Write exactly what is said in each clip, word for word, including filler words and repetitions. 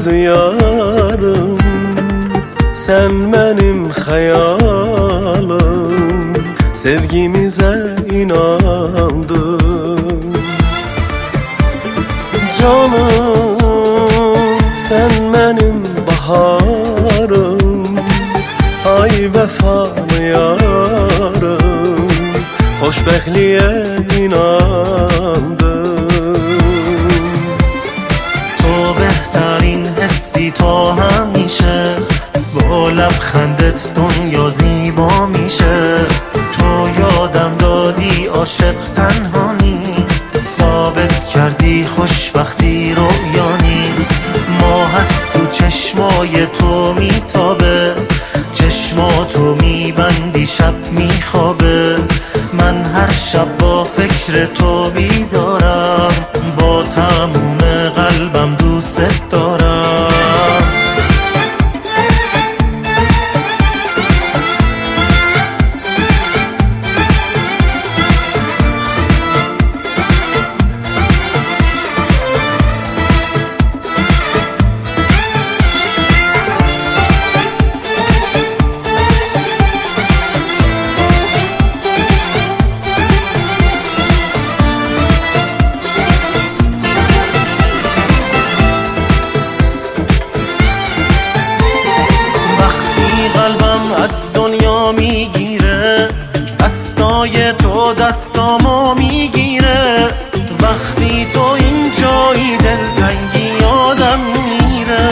gözlü yarım, sen benim hayalim. Sevgimize inandım. Canım, sen benim baharım, ay vefalı yarım. Xoşbəxtliyə inandım. تو بهترین حسی تا همیشه، با لبخندت دنیا زیبا میشه. تو یادم دادی عاشق تنها نیست، ثابت کردی خوشبختی رویا نیست. ماه از تو چشمای تو میتابه، چشماتو میبندی شب میخوابه. من هر شب با فکر تو بیدارم، با تموم قلبم دوست دارم. از دنیا میگیره، دستای تو دستامو میگیره. وقتی تو اینجایی دلتنگی یادم میره.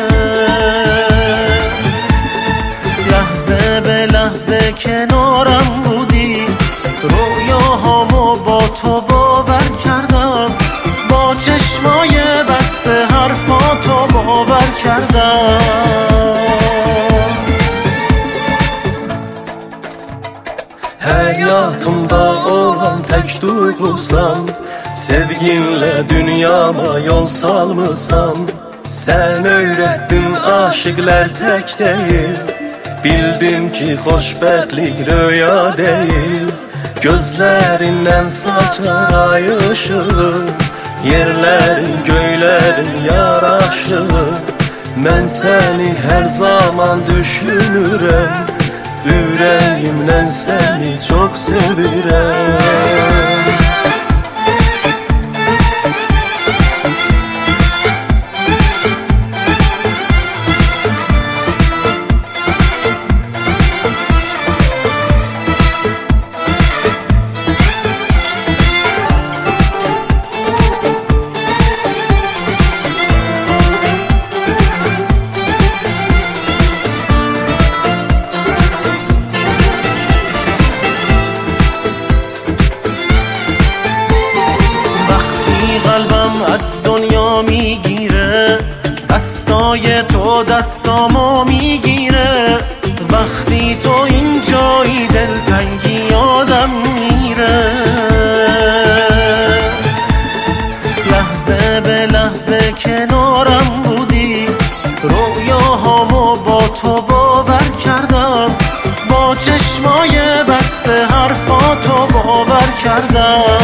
لحظه به لحظه کنارم بودی، رویاهامو با تو باور کردم. با چشمای بسته حرفاتو باور کردم. Həyatımda olan tək duyğusan, sevginlə dünyama yol salmısan. Sən öyrətdin aşıqlar tək deyil, bildim ki xoşbəxtlik röya deyil. Gözlərindən saçar ay ışığı, yerlərin göylərin yaraşığı. Mən səni hər zaman düşünürəm, yüreğimden seni çok sevirəm. قلبم از دنیا میگیره، دستای تو دستامو میگیره. وقتی تو اینجایی دلتنگی یادم میره. لحظه به لحظه کنارم بودی، رویاهامو با تو باور کردم. با چشمای بسته حرفاتو باور کردم.